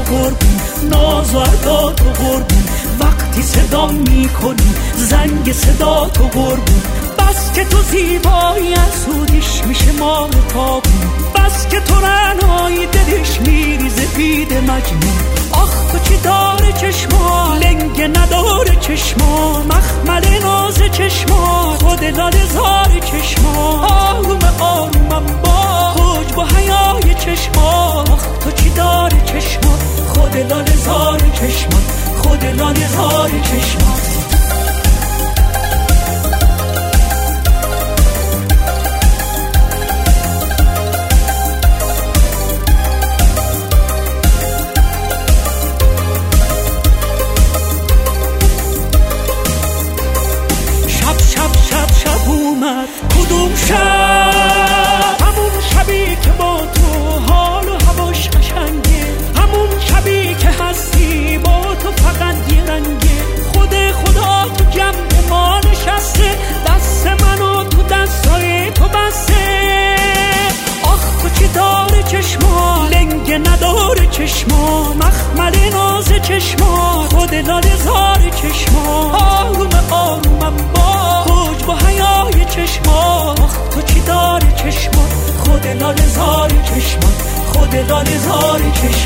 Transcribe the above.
قربون، ناز و ادا تو قربون، وقتی صدا میکنی زنگ صدا تو قربون، بس که تو زیبایی اسودیش میشه ماه تابون، بس که تو رعنایی دلش میریزه بید مجنون. آخ تو چی داره چشما، لنگ نداره چشما، مخمل ناز چشما، خود لاله زار چشما، آروم آرومم با حجب و حیای چشما. آخ تو چی داره چشما، خود لاله زار چشما، خود لاله زار چشما. کدوم شب؟ همون شبی که با تو حال و هواش قشنگه، همون شبی که هستی با تو فقط یه رنگه، خود خدا تو جمع ما نشسته، دست منو تو دستای تو بسته. آخ تو چی داره چشما، لنگ نداره چشما، مخمل ناز چشما، خود لاله زار چشما، آروم آرومم با حجب و حیای چشما. آخ تو چی داره چشما، خود لاله زار چشما، خود لاله زار چشما.